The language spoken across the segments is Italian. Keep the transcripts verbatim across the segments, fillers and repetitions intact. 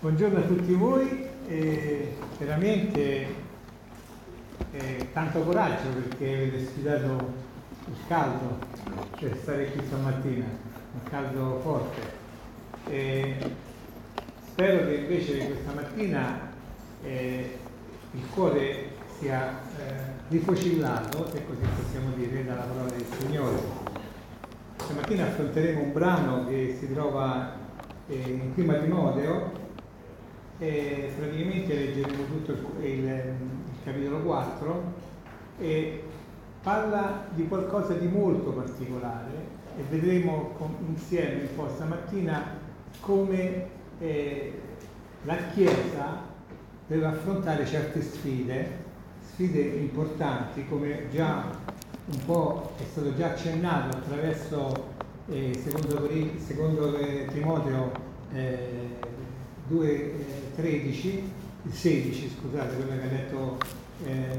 Buongiorno a tutti voi, eh, veramente eh, tanto coraggio perché avete sfidato il caldo per stare qui stamattina, un caldo forte. Eh, spero che invece questa mattina eh, il cuore sia eh, rifocillato, se così possiamo dire, dalla parola del Signore. Stamattina affronteremo un brano che si trova eh, in Prima Timoteo. E praticamente leggeremo tutto il, il, il capitolo quattro e parla di qualcosa di molto particolare e vedremo con, insieme un po' stamattina come eh, la Chiesa deve affrontare certe sfide, sfide importanti, come già un po' è stato già accennato attraverso eh, secondo, secondo eh, Timoteo eh, due tredici, sedici, scusate, quello che ha detto eh,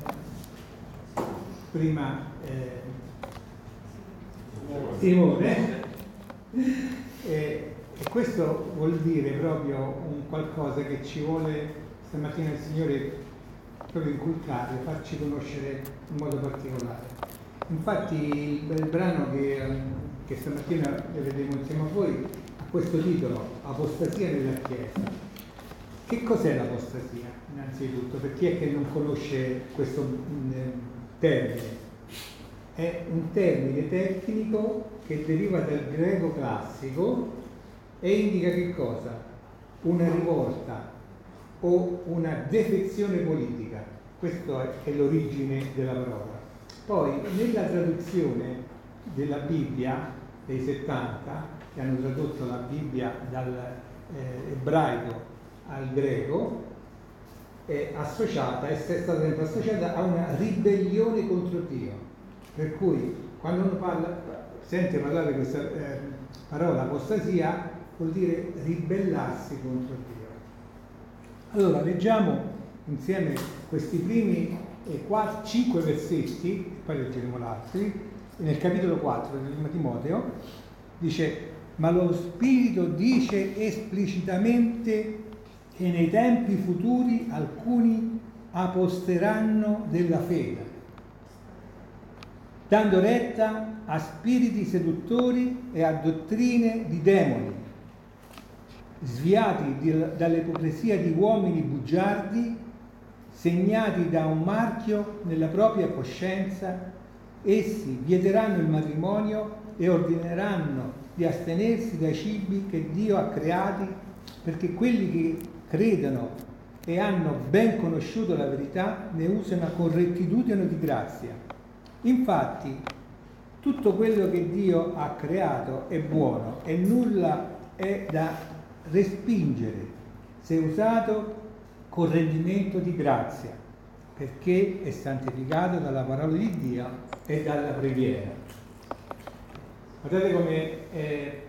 prima eh, Simone. E, e questo vuol dire proprio un qualcosa che ci vuole stamattina il Signore proprio inculcare, farci conoscere in modo particolare. Infatti il, il brano che, che stamattina vedremo insieme a voi questo titolo, Apostasia nella Chiesa. Che cos'è l'apostasia? Innanzitutto, per chi è che non conosce questo mh, termine? È un termine tecnico che deriva dal greco classico e indica che cosa? Una rivolta o una defezione politica. Questa è l'origine della parola. Poi, nella traduzione della Bibbia dei settanta, che hanno tradotto la Bibbia dall'ebraico eh, al greco, è associata, è stata sempre associata a una ribellione contro Dio. Per cui quando uno parla, sente parlare questa eh, parola apostasia, vuol dire ribellarsi contro Dio. Allora leggiamo insieme questi primi eh, quattro, cinque versetti, poi leggeremo l'altri, nel capitolo quattro di Prima Timoteo. Dice: ma lo Spirito dice esplicitamente che nei tempi futuri alcuni aposteranno della fede, dando retta a spiriti seduttori e a dottrine di demoni, sviati di, dall'ipocrisia di uomini bugiardi, segnati da un marchio nella propria coscienza. Essi vieteranno il matrimonio e ordineranno di astenersi dai cibi che Dio ha creati, perché quelli che credono e hanno ben conosciuto la verità ne usano con rettitudine di grazia. Infatti, tutto quello che Dio ha creato è buono e nulla è da respingere se usato con rendimento di grazia, perché è santificato dalla parola di Dio e dalla preghiera. Guardate come eh,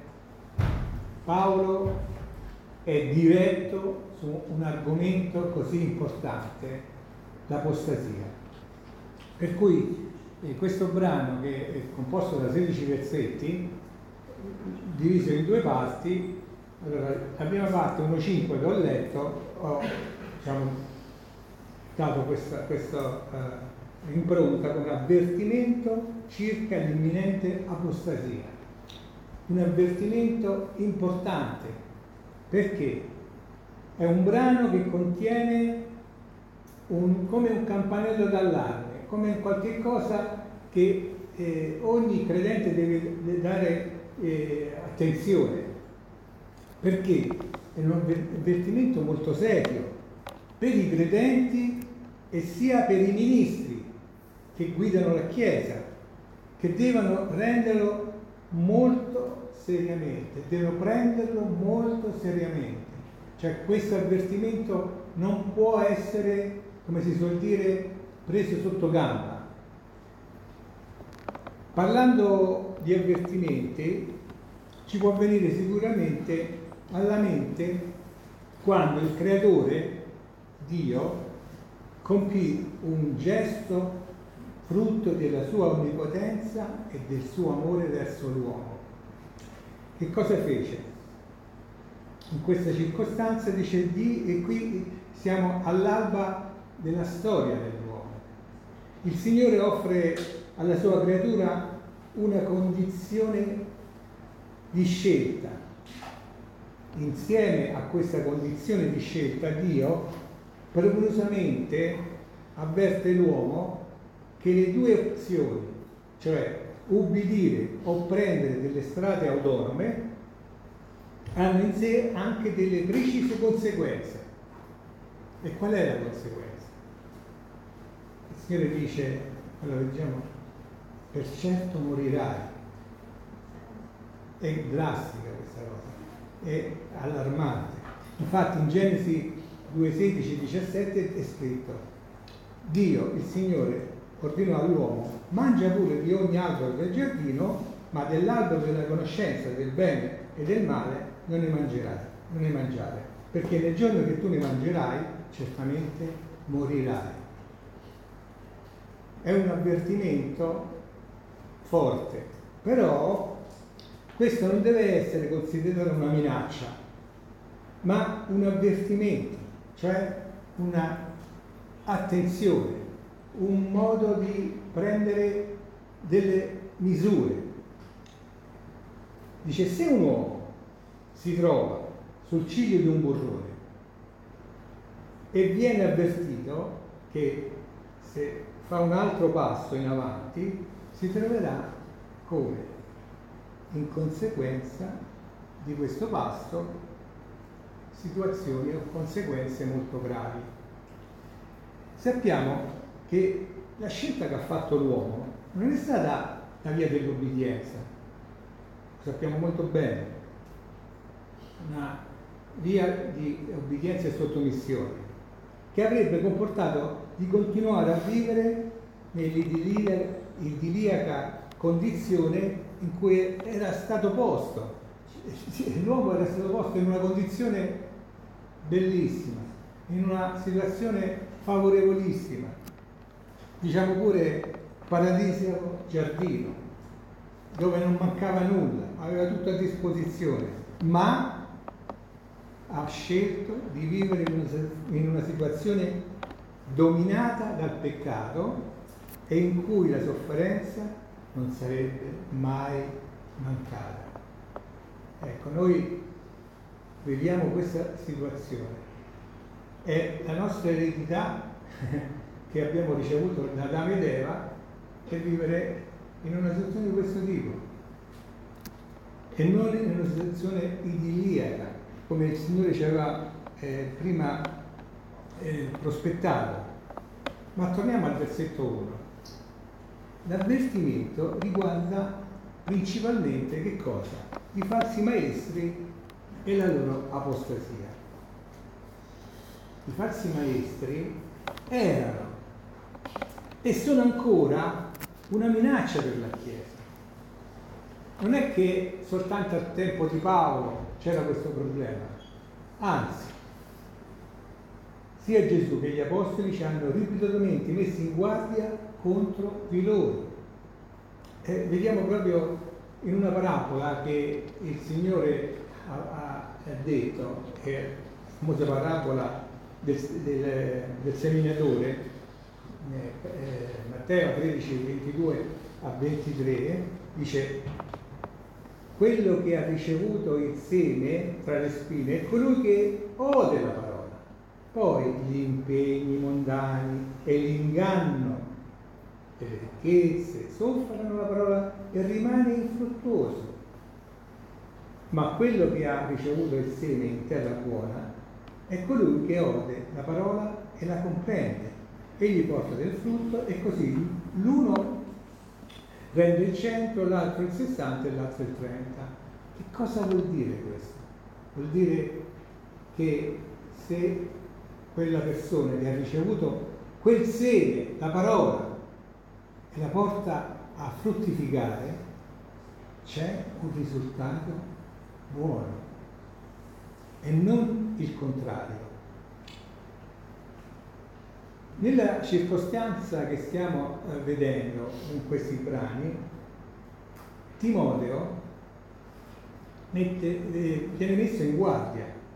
Paolo è diretto su un argomento così importante, l'apostasia. Per cui eh, questo brano, che è composto da sedici versetti, diviso in due parti. Allora, la prima parte, uno cinque che ho letto, ho diciamo, dato questa, questa uh, impronta come avvertimento circa l'imminente apostasia. Un avvertimento importante, perché è un brano che contiene un, come un campanello d'allarme, come qualche cosa che eh, ogni credente deve dare eh, attenzione, perché è un avvertimento molto serio per i credenti e sia per i ministri che guidano la Chiesa, che devono prenderlo molto seriamente, devono prenderlo molto seriamente. Cioè questo avvertimento non può essere, come si suol dire, preso sotto gamba. Parlando di avvertimenti, ci può venire sicuramente alla mente quando il Creatore, Dio, compì un gesto frutto della sua onnipotenza e del suo amore verso l'uomo. Che cosa fece? in questa circostanza dice di, e qui siamo all'alba della storia dell'uomo. Il Signore offre alla sua creatura una condizione di scelta. Insieme a questa condizione di scelta, Dio prevenutamente avverte l'uomo che le due opzioni, cioè ubbidire o prendere delle strade autonome, hanno in sé anche delle precise conseguenze. E qual è la conseguenza? Il Signore dice, allora leggiamo, per certo morirai. È drastica questa cosa, è allarmante. Infatti in Genesi due, sedici, diciassette è scritto: Dio, il Signore, ordinò all'uomo: mangia pure di ogni albero del giardino, ma dell'albero della conoscenza del bene e del male non ne mangerai, non ne mangiare, perché nel giorno che tu ne mangerai, certamente morirai. È un avvertimento forte, però questo non deve essere considerato una minaccia, ma un avvertimento, cioè una attenzione, un modo di prendere delle misure. Dice: se un uomo si trova sul ciglio di un burrone e viene avvertito che se fa un altro passo in avanti si troverà come in conseguenza di questo passo situazioni o conseguenze molto gravi. Sappiamo che la scelta che ha fatto l'uomo non è stata la via dell'obbedienza, lo sappiamo molto bene, una via di obbedienza e sottomissione che avrebbe comportato di continuare a vivere nell'idilliaca condizione in cui era stato posto. L'uomo era stato posto in una condizione bellissima, in una situazione favorevolissima, diciamo pure paradisiaco giardino, dove non mancava nulla, aveva tutto a disposizione, ma ha scelto di vivere in una, in una situazione dominata dal peccato e in cui la sofferenza non sarebbe mai mancata. Ecco, noi viviamo questa situazione. È la nostra eredità che abbiamo ricevuto da Adamo ed Eva è vivere in una situazione di questo tipo e non in una situazione idilliaca, come il Signore ci aveva eh, prima eh, prospettato. Ma torniamo al versetto uno. L'avvertimento riguarda principalmente che cosa? I falsi maestri e la loro apostasia. I falsi maestri erano e sono ancora una minaccia per la Chiesa. Non è che soltanto al tempo di Paolo c'era questo problema, anzi, sia Gesù che gli Apostoli ci hanno ripetutamente messi in guardia contro di loro. Eh, vediamo proprio in una parabola che il Signore ha, ha, ha detto, che è la famosa parabola del, del, del seminatore, eh, eh, Matteo tredici, ventidue a ventitré, dice: quello che ha ricevuto il seme tra le spine è colui che ode la parola, poi gli impegni mondani e l'inganno e le ricchezze sofferano la parola e rimane infruttuoso. Ma quello che ha ricevuto il seme in terra buona è colui che ode la parola e la comprende, egli porta del frutto e così l'uno rende il cento, l'altro il sessanta e l'altro il trenta. Che cosa vuol dire questo? Vuol dire che se quella persona che ha ricevuto quel seme, la parola, e la porta a fruttificare, c'è un risultato buono e non il contrario. Nella circostanza che stiamo eh, vedendo in questi brani, Timoteo mette, eh, viene messo in guardia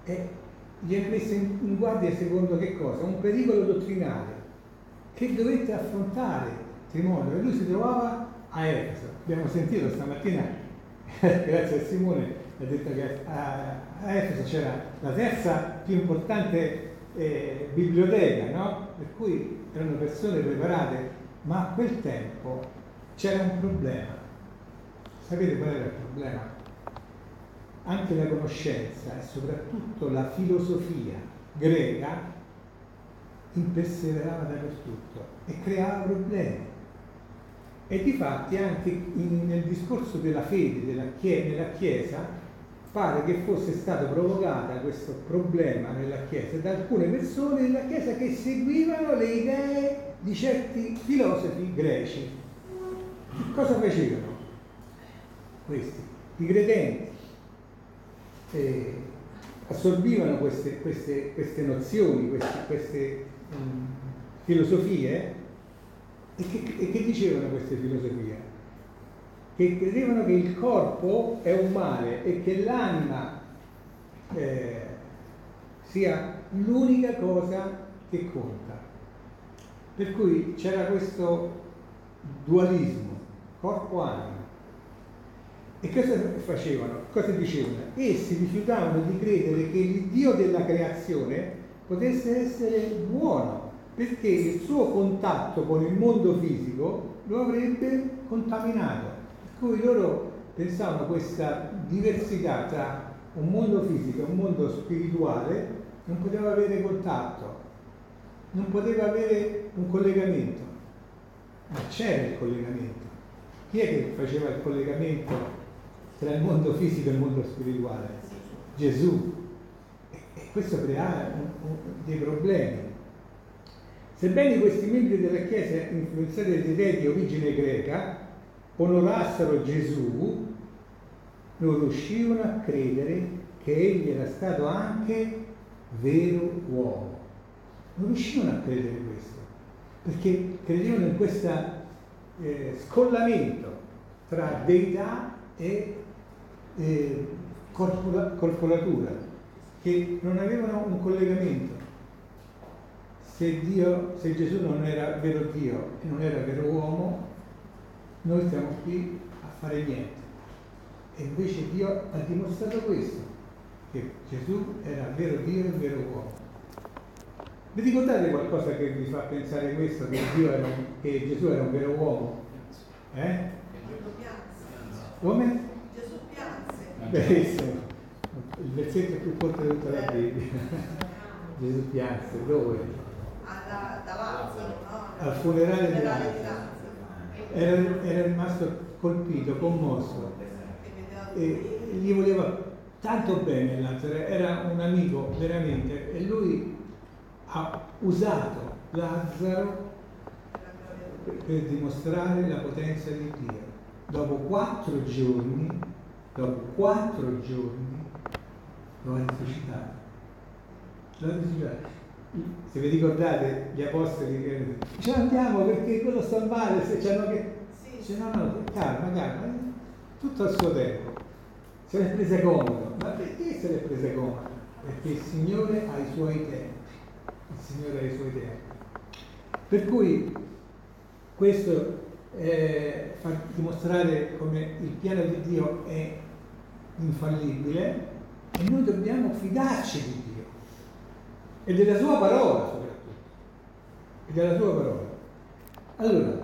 e gli ha messo in, in guardia secondo che cosa? Un pericolo dottrinale che dovette affrontare Timoteo, e lui si trovava a Efeso. Abbiamo sentito stamattina, grazie a Simone, ha detto che a, a Efeso c'era la terza più importante eh, biblioteca, no? Per cui erano persone preparate, ma a quel tempo c'era un problema. Sapete qual era il problema? Anche la conoscenza e soprattutto la filosofia greca imperseverava dappertutto e creava problemi. E difatti anche in, nel discorso della fede della chiesa, nella Chiesa pare che fosse stato provocata questo problema nella Chiesa da alcune persone della Chiesa che seguivano le idee di certi filosofi greci. Cosa facevano? Questi, i credenti, eh, assorbivano queste, queste, queste nozioni, queste, queste um, filosofie. E che, e che dicevano queste filosofie? Che credevano che il corpo è un male e che l'anima eh, sia l'unica cosa che conta. Per cui c'era questo dualismo, corpo-anima. E cosa facevano? Cosa dicevano? Essi rifiutavano di credere che il Dio della creazione potesse essere buono, perché il suo contatto con il mondo fisico lo avrebbe contaminato. Per cui loro pensavano a questa diversità tra un mondo fisico e un mondo spirituale non poteva avere contatto, non poteva avere un collegamento. Ma c'era il collegamento. Chi è che faceva il collegamento tra il mondo fisico e il mondo spirituale? Gesù. E, e questo creava un, un, dei problemi. Sebbene questi membri della Chiesa, influenzati dalle idee di origine greca, onorassero Gesù, non riuscivano a credere che egli era stato anche vero uomo. Non riuscivano a credere questo, perché credevano in questo eh, scollamento tra deità e eh, corpora, corporatura, che non avevano un collegamento. Se, Dio, se Gesù non era vero Dio e non era vero uomo, noi stiamo qui a fare niente. E invece Dio ha dimostrato questo, che Gesù era vero Dio e vero uomo. Vi ricordate qualcosa che vi fa pensare questo, che, Dio era un, che Gesù era un vero uomo? Eh? Gesù pianse. Come? Gesù pianse. Benissimo. Il versetto più corto di tutta la Bibbia. Gesù pianse, dove? Da, da Lazzaro, no? Al funerale di Lazzaro. Era, era rimasto colpito, commosso, e gli voleva tanto bene Lazzaro, era un amico veramente, e lui ha usato Lazzaro per, per dimostrare la potenza di Dio. Dopo quattro giorni, dopo quattro giorni lo ha risuscitato. Lo ha risuscitato. Se vi ricordate gli apostoli che ci andiamo perché quello sta male, se c'hanno che. Sì. Dice, no, no, calma, calma, tutto al suo tempo. Se l'è presa comodo. Ma perché se l'è presa comodo? Perché il Signore ha i suoi tempi. Il Signore ha i suoi tempi. Per cui questo eh, fa dimostrare come il piano di Dio è infallibile e noi dobbiamo fidarci di Dio. E della sua parola soprattutto, e della sua parola. Allora,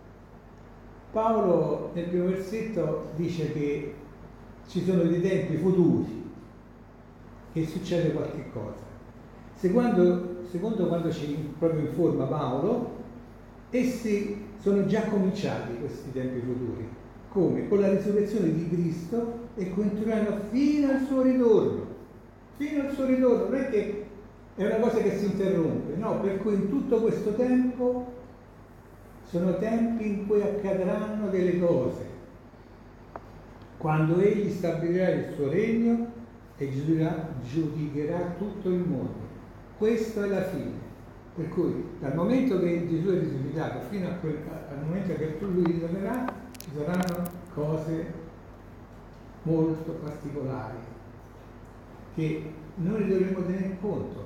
Paolo nel primo versetto dice che ci sono dei tempi futuri, che succede qualche cosa. Secondo, secondo quando ci proprio informa Paolo, essi sono già cominciati questi tempi futuri. Come? Con la risurrezione di Cristo e continueranno fino al suo ritorno. Fino al suo ritorno, non è che è una cosa che si interrompe, no, per cui in tutto questo tempo sono tempi in cui accadranno delle cose, quando egli stabilirà il suo regno e giudicherà, giudicherà tutto il mondo. Questa è la fine, per cui dal momento che Gesù è risuscitato fino a quel, al momento che lui ritornerà ci saranno cose molto particolari che noi dovremmo tenere conto.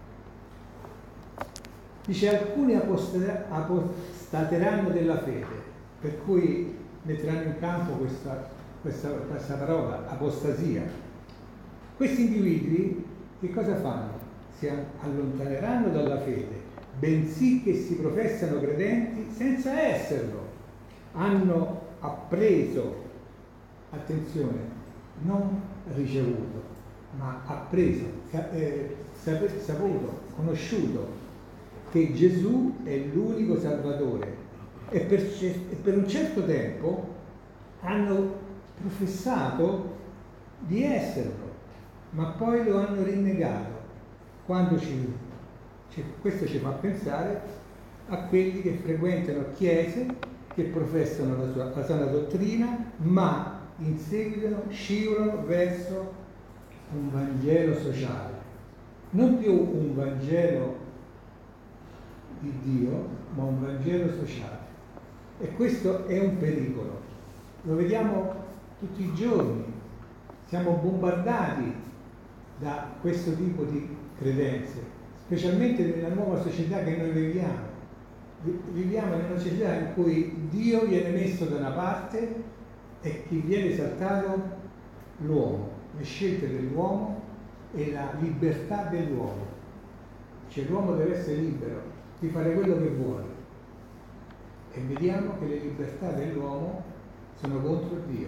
Dice alcuni apostateranno della fede, per cui metteranno in campo questa, questa, questa parola, apostasia. Questi individui che cosa fanno? Si allontaneranno dalla fede, bensì che si professano credenti senza esserlo. Hanno appreso, attenzione, non ricevuto, ma appreso, eh, saputo, conosciuto che Gesù è l'unico Salvatore e per, e per un certo tempo hanno professato di esserlo, ma poi lo hanno rinnegato. Quando ci, ci, questo ci fa pensare a quelli che frequentano chiese, che professano la, sua, la sana dottrina, ma in seguito scivolano verso un Vangelo sociale, non più un Vangelo di Dio, ma un Vangelo sociale. E questo è un pericolo. Lo vediamo tutti i giorni. Siamo bombardati da questo tipo di credenze, specialmente nella nuova società che noi viviamo. Viviamo in una società in cui Dio viene messo da una parte e chi viene esaltato? L'uomo, le scelte dell'uomo e la libertà dell'uomo. Cioè l'uomo deve essere libero di fare quello che vuole. E vediamo che le libertà dell'uomo sono contro Dio.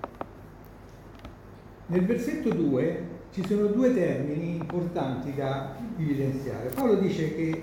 Nel versetto due ci sono due termini importanti da evidenziare. Paolo dice che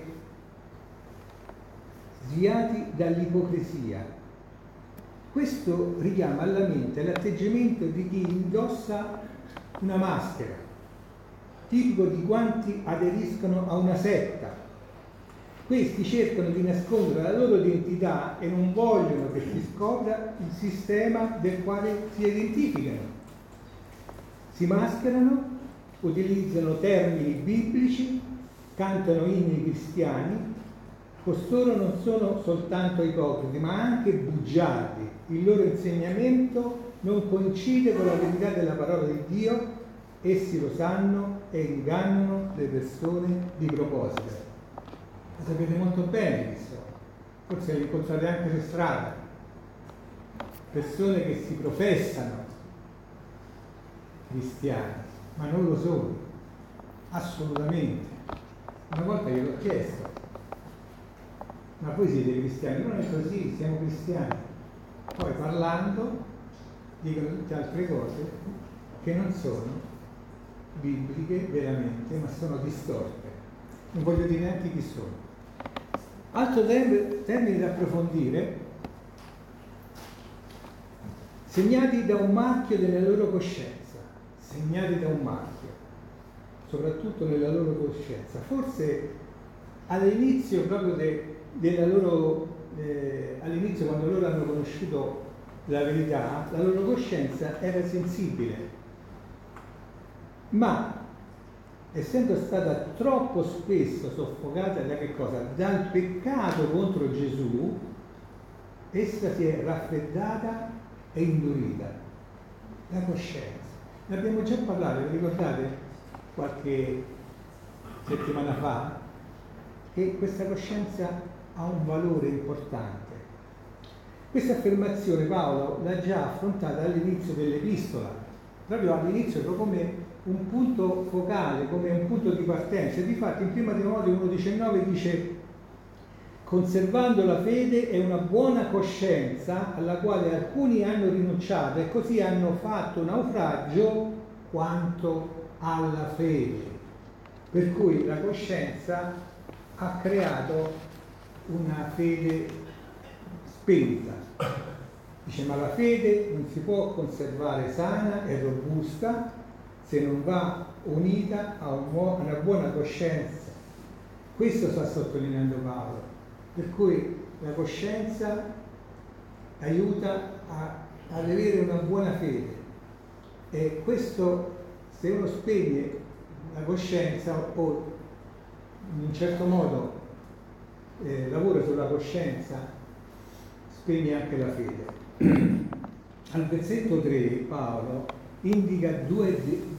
sviati dall'ipocrisia. Questo richiama alla mente l'atteggiamento di chi indossa una maschera, tipico di quanti aderiscono a una setta. Questi cercano di nascondere la loro identità e non vogliono che si scopra il sistema del quale si identificano. Si mascherano, utilizzano termini biblici, cantano inni cristiani. Costoro non sono soltanto ipocriti, ma anche bugiardi. Il loro insegnamento non coincide con la verità della parola di Dio, essi lo sanno e ingannano le persone di proposito. Lo sapete molto bene questo, forse li incontrate anche per strada, persone che si professano cristiani, ma non lo sono, assolutamente. Una volta gliel'ho chiesto, ma voi siete cristiani? Non è così, siamo cristiani. Poi parlando dicono tutte altre cose che non sono bibliche veramente, ma sono distorte. Non voglio dire neanche chi sono. Altro termine da approfondire: segnati da un marchio della loro coscienza, segnati da un marchio, soprattutto nella loro coscienza. Forse all'inizio proprio de, della loro, eh, all'inizio quando loro hanno conosciuto la verità, la loro coscienza era sensibile, ma essendo stata troppo spesso soffocata da che cosa? Dal peccato contro Gesù, essa si è raffreddata e indurita. La coscienza. Ne abbiamo già parlato, vi ricordate qualche settimana fa? Che questa coscienza ha un valore importante. Questa affermazione Paolo l'ha già affrontata all'inizio dell'epistola, proprio all'inizio, proprio come un punto focale, come un punto di partenza. Difatti in prima Timoteo uno diciannove dice: conservando la fede e una buona coscienza, alla quale alcuni hanno rinunciato e così hanno fatto naufragio quanto alla fede. Per cui la coscienza ha creato una fede spenta. Dice: ma la fede non si può conservare sana e robusta se non va unita a una buona coscienza. Questo sta sottolineando Paolo. Per cui la coscienza aiuta a, ad avere una buona fede. E questo, se uno spegne la coscienza o in un certo modo eh, lavora sulla coscienza, spegne anche la fede. Al versetto tre Paolo indica due,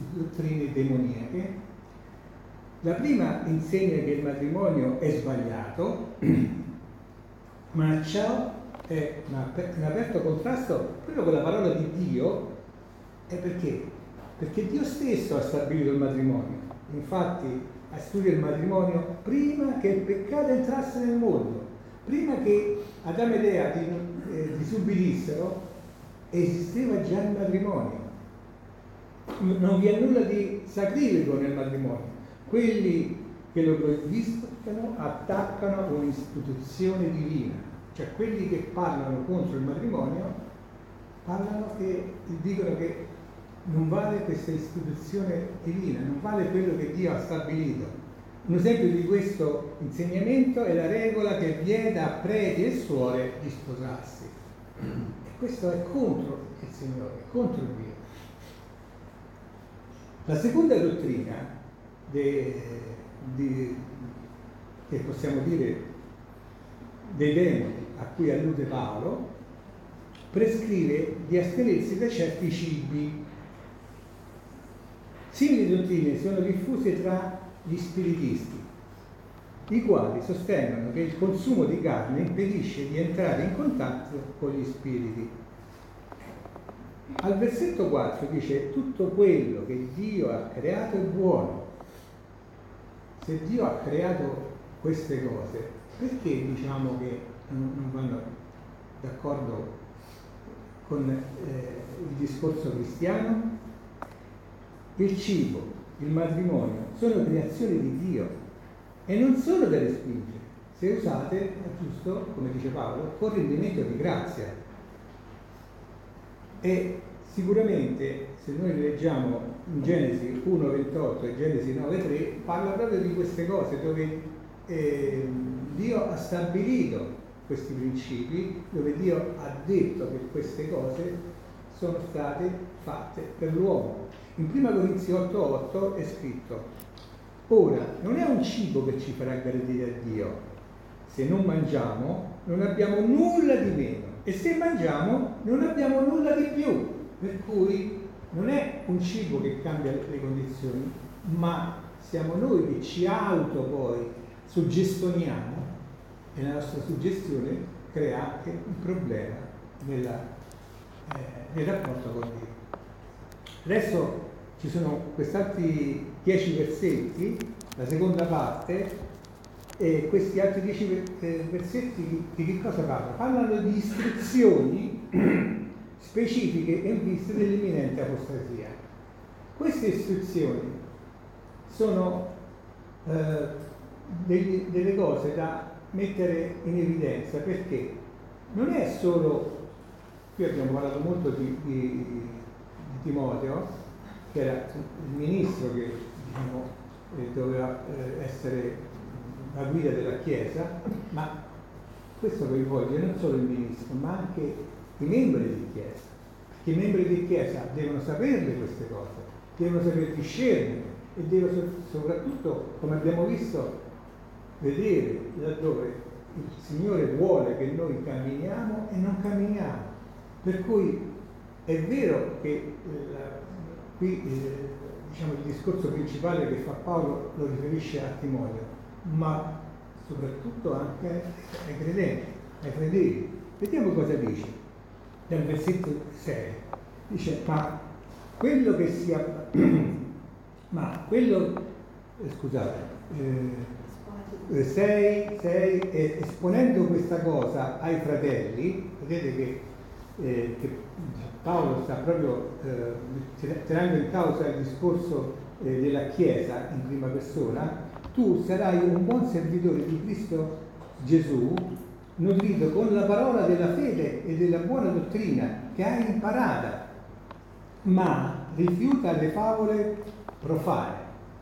dottrine demoniache. La prima insegna che il matrimonio è sbagliato, ma ciò è un aperto contrasto proprio con la parola di Dio. E perché? Perché Dio stesso ha stabilito il matrimonio. Infatti studia il matrimonio prima che il peccato entrasse nel mondo, prima che Adamo ed Eva eh, disubbidissero, esisteva già il matrimonio. Non vi è nulla di sacrilego nel matrimonio. Quelli che lo proibiscono attaccano un'istituzione divina, cioè quelli che parlano contro il matrimonio parlano che dicono che non vale questa istituzione divina, non vale quello che Dio ha stabilito. Un esempio di questo insegnamento è la regola che vieta a preti e suore di sposarsi. E questo è contro il Signore, è contro Dio. La seconda dottrina de, di, che possiamo dire dei demoni a cui allude Paolo prescrive di astenersi da certi cibi. Simili dottrine sono diffuse tra gli spiritisti, i quali sostengono che il consumo di carne impedisce di entrare in contatto con gli spiriti. Al versetto quattro dice: tutto quello che Dio ha creato è buono. Se Dio ha creato queste cose, perché diciamo che non vanno d'accordo con eh, il discorso cristiano? Il cibo, il matrimonio sono creazioni di Dio e non sono da respingere. Se usate, è giusto, come dice Paolo, con rendimento di grazia. E sicuramente, se noi leggiamo in Genesi uno ventotto e Genesi nove tre, parla proprio di queste cose, dove eh, Dio ha stabilito questi principi, dove Dio ha detto che queste cose sono state fatte per l'uomo. In prima Corinzi otto otto è scritto: ora non è un cibo che ci farà gradire a Dio, se non mangiamo non abbiamo nulla di meno, e se mangiamo non abbiamo nulla di più. Per cui non è un cibo che cambia le condizioni, ma siamo noi che ci auto poi suggestioniamo, e la nostra suggestione crea anche un problema nella, eh, nel rapporto con Dio. Adesso ci sono quest'altri dieci versetti, la seconda parte, e questi altri dieci versetti di che cosa parlano? Parlano di istruzioni specifiche in vista dell'imminente apostasia. Queste istruzioni sono eh, degli, delle cose da mettere in evidenza, perché non è solo, qui abbiamo parlato molto di, di, di Timoteo, che era il ministro che diciamo, eh, doveva eh, essere la guida della Chiesa, ma questo coinvolge non solo il ministro, ma anche i membri di Chiesa, perché i membri di Chiesa devono saperle queste cose, devono saper discernere e devono soprattutto, come abbiamo visto, vedere laddove il Signore vuole che noi camminiamo e non camminiamo. Per cui è vero che eh, qui eh, diciamo, il discorso principale che fa Paolo lo riferisce a Timoteo, ma soprattutto anche ai credenti, ai fedeli. Vediamo cosa dice nel versetto sei. Dice: ma quello che sia ma quello eh, scusate eh, sei, sei eh, esponendo questa cosa ai fratelli, vedete che, eh, che Paolo sta proprio eh, tenendo in causa il discorso eh, della Chiesa in prima persona. Tu sarai un buon servitore di Cristo Gesù, nutrito con la parola della fede e della buona dottrina che hai imparata, ma rifiuta le favole profane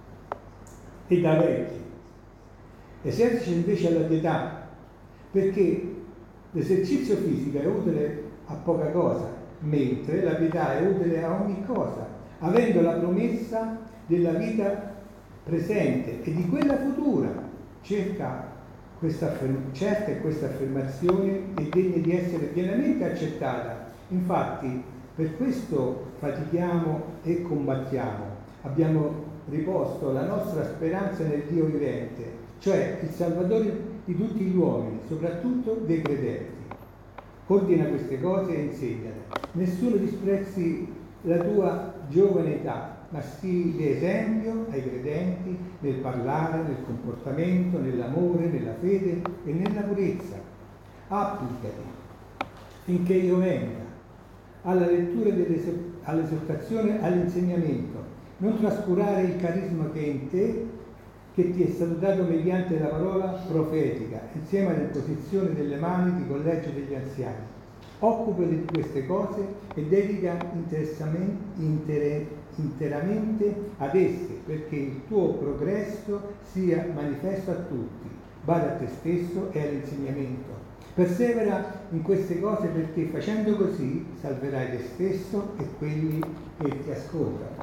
e da vecchi. Esercita invece la pietà, perché l'esercizio fisico è utile a poca cosa, mentre la pietà è utile a ogni cosa, avendo la promessa della vita presente e di quella futura. Cerca questa afferm- certa è questa affermazione è degna di essere pienamente accettata. Infatti, per questo fatichiamo e combattiamo, abbiamo riposto la nostra speranza nel Dio vivente, cioè il Salvatore di tutti gli uomini, soprattutto dei credenti. Ordina queste cose e insegnale. Nessuno disprezzi la tua giovane età, ma sii di esempio ai credenti nel parlare, nel comportamento, nell'amore, nella fede e nella purezza. Applicati finché io venga alla lettura, all'esortazione, all'insegnamento. Non trascurare il carisma che è in te, che ti è stato dato mediante la parola profetica, insieme all'imposizione delle mani di collegio degli anziani. Occupati di queste cose e dedica inter- interamente ad esse, perché il tuo progresso sia manifesto a tutti. Bada a te stesso e all'insegnamento. Persevera in queste cose, perché facendo così salverai te stesso e quelli che ti ascoltano.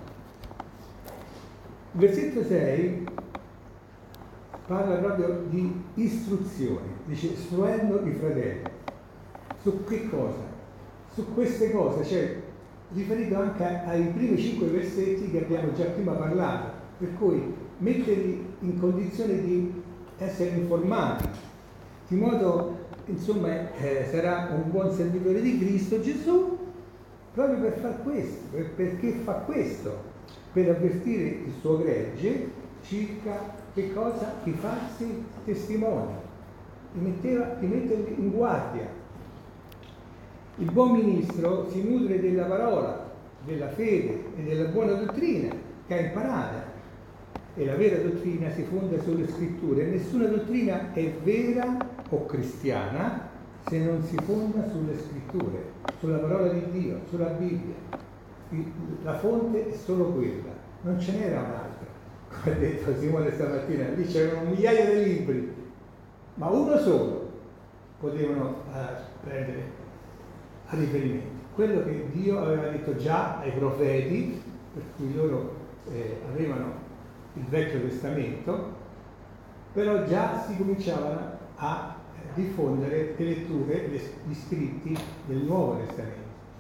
Il versetto sei parla proprio di istruzione, dice istruendo i fratelli. Su che cosa? Su queste cose, cioè riferito anche ai primi cinque versetti che abbiamo già prima parlato, per cui metterli in condizione di essere informati, di modo, insomma, eh, sarà un buon servitore di Cristo Gesù proprio per far questo, per, perché fa questo, per avvertire il suo gregge circa che cosa? Di farsi testimoni, di, metteva, di metterli in guardia. Il buon ministro si nutre della parola, della fede e della buona dottrina che ha imparato. E la vera dottrina si fonda sulle scritture. Nessuna dottrina è vera o cristiana se non si fonda sulle scritture, sulla parola di Dio, sulla Bibbia. La fonte è solo quella, non ce n'era un'altra. Come ha detto Simone stamattina, lì c'erano migliaia di libri, ma uno solo potevano uh, prendere a riferimento. Quello che Dio aveva detto già ai profeti, per cui loro eh, avevano il Vecchio Testamento, però già si cominciavano a diffondere le letture, gli scritti del Nuovo Testamento.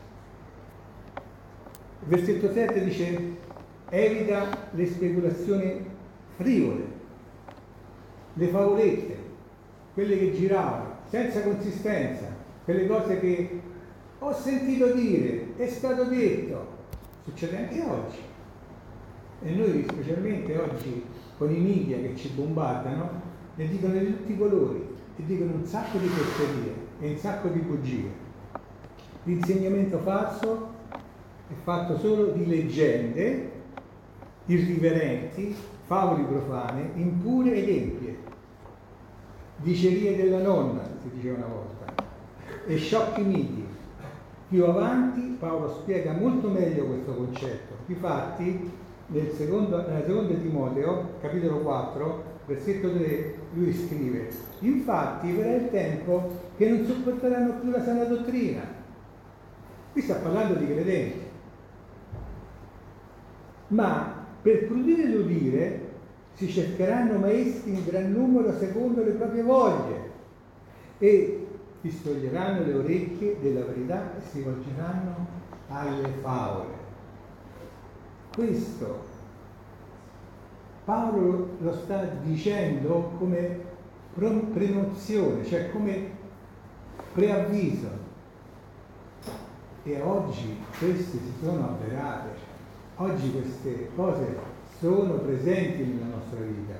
Il versetto sette dice: evita le speculazioni frivole, le favolette, quelle che giravano senza consistenza, quelle cose che ho sentito dire, è stato detto. Succede anche oggi. E noi, specialmente oggi, con i media che ci bombardano, ne dicono di tutti i colori, e dicono un sacco di fesserie e un sacco di bugie. L'insegnamento falso è fatto solo di leggende irriverenti, favole profane, impure ed empie, dicerie della nonna, si diceva una volta, e sciocchi miti. Più avanti Paolo spiega molto meglio questo concetto. Difatti, nel secondo, nella seconda Timoteo, capitolo quattro, versetto tre, lui scrive: infatti verrà il tempo che non sopporteranno più la sana dottrina. Qui sta parlando di credenti. Ma per prudire l'udire si cercheranno maestri in gran numero secondo le proprie voglie e distoglieranno le orecchie della verità e si volgeranno alle favole. Questo Paolo lo sta dicendo come premozione, cioè come preavviso, e oggi queste si sono avverate. Oggi queste cose sono presenti nella nostra vita.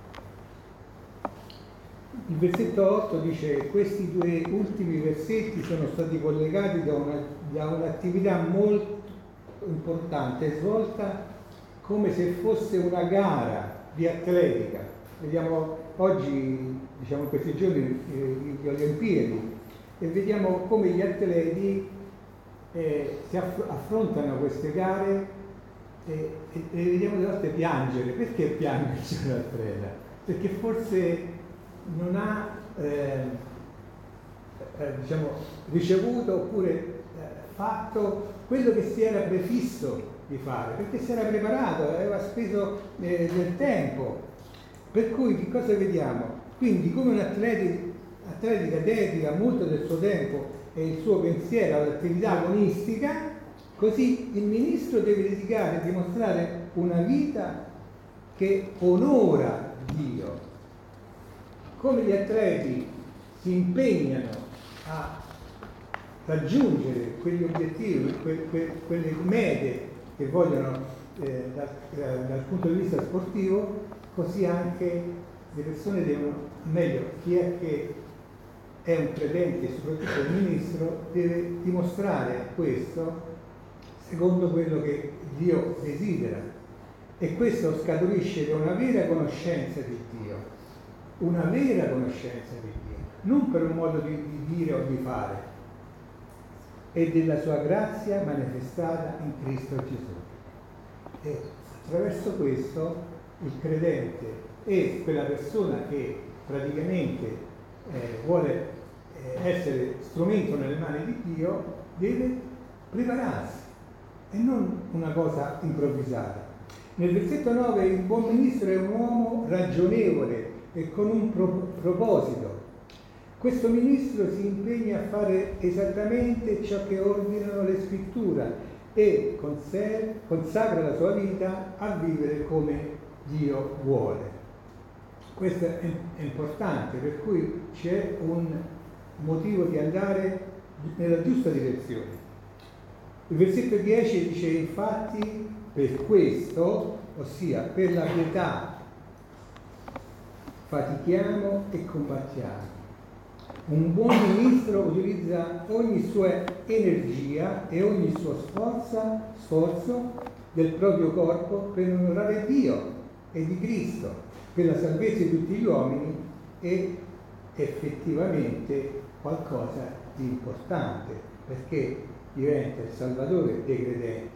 Il versetto otto dice: questi due ultimi versetti sono stati collegati da, una, da un'attività molto importante, svolta come se fosse una gara di atletica. Vediamo oggi, diciamo in questi giorni, eh, le Olimpiadi, e vediamo come gli atleti eh, si aff- affrontano queste gare. E, e, e vediamo delle volte piangere. Perché piange un atleta? Perché forse non ha eh, eh, diciamo, ricevuto oppure eh, fatto quello che si era prefisso di fare, perché si era preparato, aveva speso eh, del tempo. Per cui che cosa vediamo? Quindi come un atleta, atletica dedica molto del suo tempo e il suo pensiero all'attività agonistica, Così il ministro deve dedicare, dimostrare una vita che onora Dio. Come gli atleti si impegnano a raggiungere quegli obiettivi, que, que, quelle mete che vogliono eh, da, eh, dal punto di vista sportivo, così anche le persone devono, meglio, chi è che è un credente, soprattutto il ministro, deve dimostrare questo secondo quello che Dio desidera. E questo scaturisce da una vera conoscenza di Dio, una vera conoscenza di Dio, non per un modo di, di dire o di fare, e della sua grazia manifestata in Cristo Gesù. E attraverso questo il credente e quella persona che praticamente eh, vuole eh, essere strumento nelle mani di Dio deve prepararsi e non una cosa improvvisata. Nel versetto nove il buon ministro è un uomo ragionevole e con un pro- proposito. Questo ministro si impegna a fare esattamente ciò che ordinano le scritture e consacra la sua vita a vivere come Dio vuole. Questo è importante, per cui c'è un motivo di andare nella giusta direzione. Il versetto dieci dice: infatti per questo, ossia per la pietà, fatichiamo e combattiamo. Un buon ministro utilizza ogni sua energia e ogni suo sforzo, sforzo del proprio corpo per onorare Dio e di Cristo, per la salvezza di tutti gli uomini, è effettivamente qualcosa di importante, perché diventa il Salvatore dei credenti.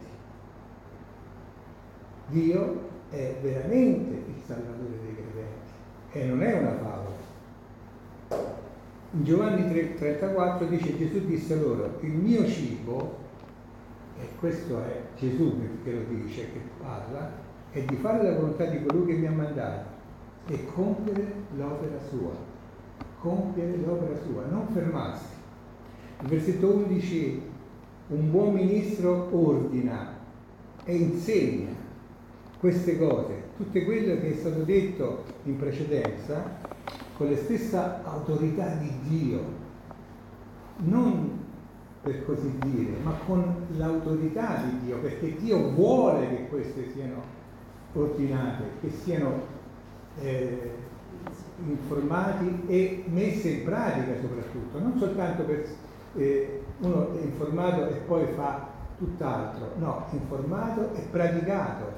Dio è veramente il Salvatore dei credenti e non è una favola. In Giovanni tre trentaquattro dice: Gesù disse loro: il mio cibo, e questo è Gesù che lo dice, che parla, è di fare la volontà di colui che mi ha mandato e compiere l'opera sua, compiere l'opera sua, non fermarsi. Il versetto undici: un buon ministro ordina e insegna queste cose, tutte quelle che è stato detto in precedenza, con la stessa autorità di Dio, non per così dire, ma con l'autorità di Dio, perché Dio vuole che queste siano ordinate, che siano eh, informati e messe in pratica soprattutto, non soltanto per eh, uno è informato e poi fa tutt'altro, no, informato e praticato.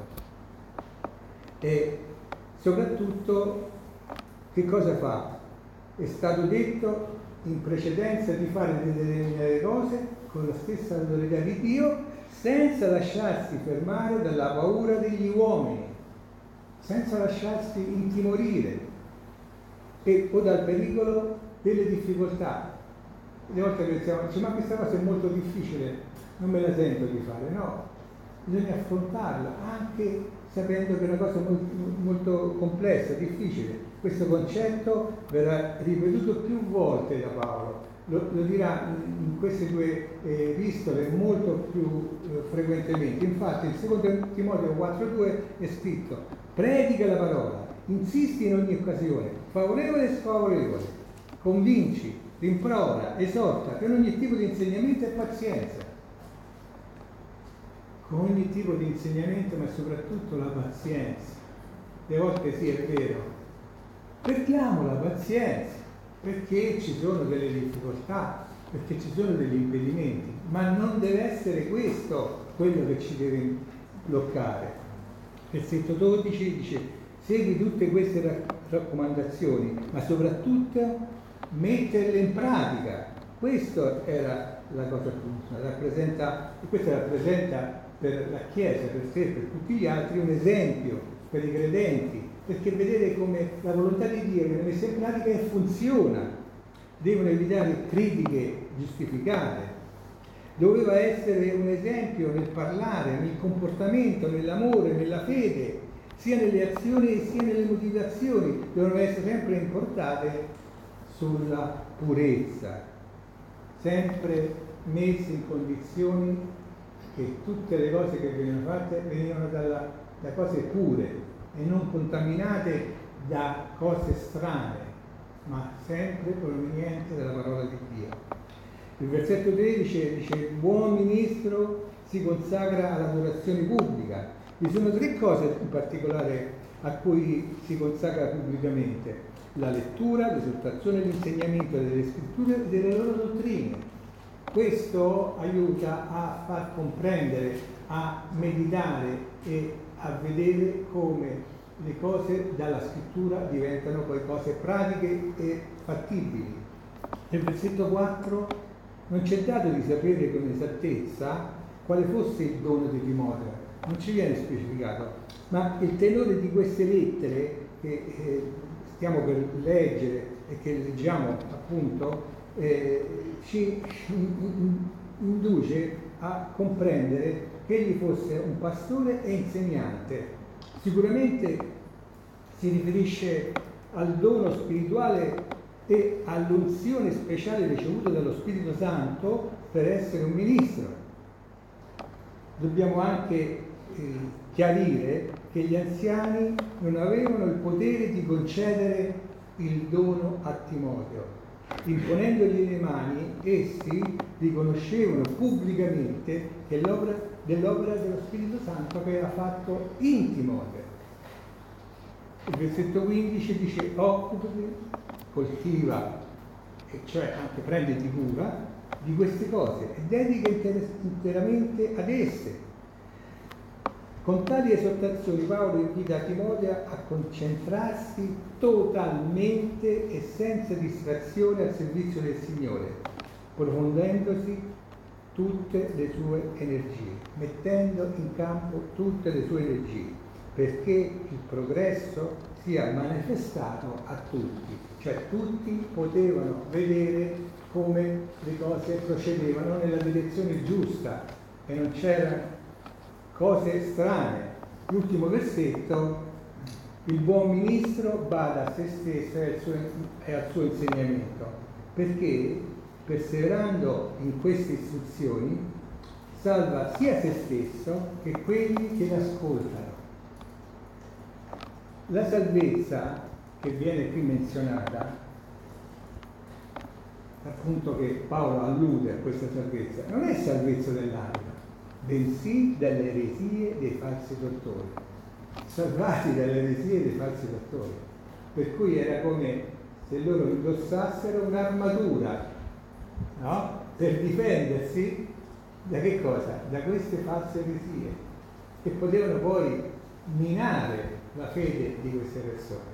E soprattutto che cosa fa? È stato detto in precedenza di fare determinate cose con la stessa autorità di Dio, senza lasciarsi fermare dalla paura degli uomini, senza lasciarsi intimorire e, o dal pericolo delle difficoltà. Le volte pensiamo, dice, ma questa cosa è molto difficile, non me la sento di fare. No, bisogna affrontarla anche sapendo che è una cosa molto, molto complessa, difficile. Questo concetto verrà ripetuto più volte da Paolo, lo, lo dirà in queste due eh, epistole molto più eh, frequentemente. Infatti in secondo Timoteo quattro due è scritto: predica la parola, insisti in ogni occasione, favorevole e sfavorevole, convinci, rimprovera, esorta con ogni tipo di insegnamento e pazienza. Con ogni tipo di insegnamento, ma soprattutto la pazienza. Le volte sì, è vero, perdiamo la pazienza perché ci sono delle difficoltà, perché ci sono degli impedimenti, ma non deve essere questo quello che ci deve bloccare. Versetto dodici dice: segui tutte queste raccomandazioni, ma soprattutto metterle in pratica. Questa era la cosa giusta, rappresenta, e questa rappresenta per la Chiesa, per sé, per tutti gli altri, un esempio per i credenti, perché vedere come la volontà di Dio viene messa in pratica e funziona. Devono evitare critiche giustificate. Doveva essere un esempio nel parlare, nel comportamento, nell'amore, nella fede, sia nelle azioni sia nelle motivazioni. Devono essere sempre importate sulla purezza, sempre messi in condizioni che tutte le cose che venivano fatte venivano dalla, da cose pure e non contaminate da cose strane, ma sempre provenienti dalla parola di Dio. Il versetto tredici dice: buon ministro si consacra all'adorazione pubblica. Vi sono tre cose in particolare a cui si consacra pubblicamente: la lettura, l'esortazione e l'insegnamento delle scritture e delle loro dottrine. Questo aiuta a far comprendere, a meditare e a vedere come le cose dalla scrittura diventano poi cose pratiche e fattibili. Nel versetto quattro non c'è dato di sapere con esattezza quale fosse il dono di Timoteo, non ci viene specificato, ma il tenore di queste lettere che eh, stiamo per leggere e che leggiamo appunto eh, ci induce a comprendere che egli fosse un pastore e insegnante. Sicuramente si riferisce al dono spirituale e all'unzione speciale ricevuta dallo Spirito Santo per essere un ministro. Dobbiamo anche eh, chiarire che gli anziani non avevano il potere di concedere il dono a Timoteo. Imponendogli le mani, essi riconoscevano pubblicamente che l'opera, dell'opera dello Spirito Santo che aveva fatto in Timoteo. Il versetto quindici dice: occupati, coltiva, e cioè anche prenditi cura di queste cose e dedica inter- interamente ad esse. Con tali esortazioni Paolo invita Timoteo a concentrarsi totalmente e senza distrazione al servizio del Signore, profondendosi tutte le sue energie, mettendo in campo tutte le sue energie, perché il progresso sia manifestato a tutti, cioè tutti potevano vedere come le cose procedevano nella direzione giusta e non c'erano cose strane. L'ultimo versetto: il buon ministro bada a se stesso e al suo, e al suo insegnamento, perché perseverando in queste istruzioni salva sia se stesso che quelli che l'ascoltano. La salvezza che viene qui menzionata, appunto, che Paolo allude a questa salvezza, non è salvezza dell'anima, bensì dalle eresie dei falsi dottori, salvati dalle eresie dei falsi dottori, per cui era come se loro indossassero un'armatura, no? Per difendersi da che cosa? Da queste false eresie, che potevano poi minare la fede di queste persone.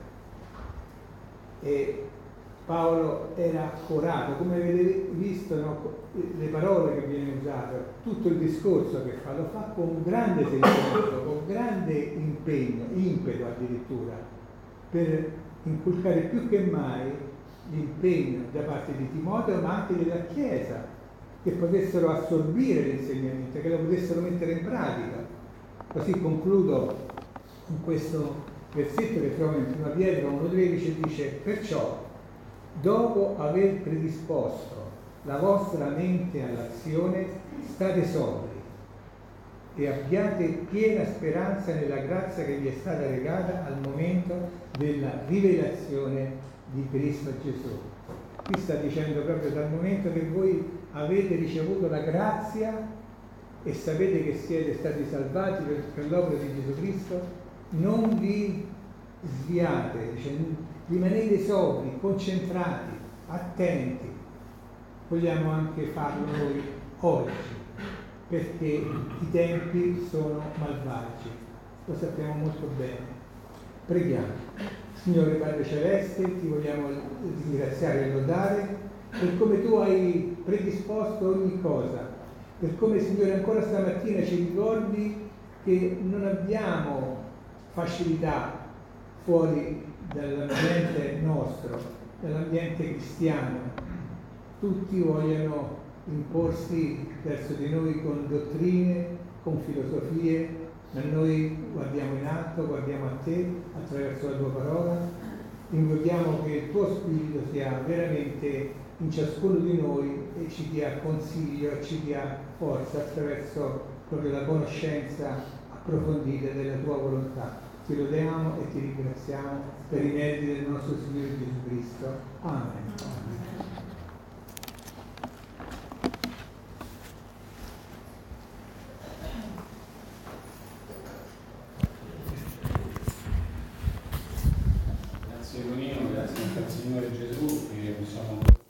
E Paolo era accorato, come avete visto, no? Le parole che viene usate, tutto il discorso che fa, lo fa con grande sentimento, con grande impegno, impeto addirittura, per inculcare più che mai l'impegno da parte di Timoteo, ma anche della Chiesa, che potessero assorbire l'insegnamento, che lo potessero mettere in pratica. Così concludo con questo versetto che troviamo in prima Pietro uno tredici, dice: perciò, dopo aver predisposto la vostra mente all'azione, state sobri e abbiate piena speranza nella grazia che vi è stata regata al momento della rivelazione di Cristo Gesù. Qui sta dicendo proprio dal momento che voi avete ricevuto la grazia e sapete che siete stati salvati per, per l'opera di Gesù Cristo, non vi sviate, dice, rimanete sobri, concentrati, attenti. Vogliamo anche farlo noi oggi, perché i tempi sono malvagi, lo sappiamo molto bene. Preghiamo. Signore Padre Celeste, ti vogliamo ringraziare e lodare per come tu hai predisposto ogni cosa, per come, Signore, ancora stamattina ci ricordi che non abbiamo facilità fuori dall'ambiente nostro, dall'ambiente cristiano. Tutti vogliono imporsi verso di noi con dottrine, con filosofie, ma noi guardiamo in alto, guardiamo a te attraverso la tua parola, invochiamo che il tuo spirito sia veramente in ciascuno di noi e ci dia consiglio e ci dia forza attraverso proprio la conoscenza approfondita della tua volontà. Ti lodiamo e ti ringraziamo per i meriti del nostro Signore Gesù Cristo. Amen. Grazie Tonino, grazie al Signore Gesù che mi sono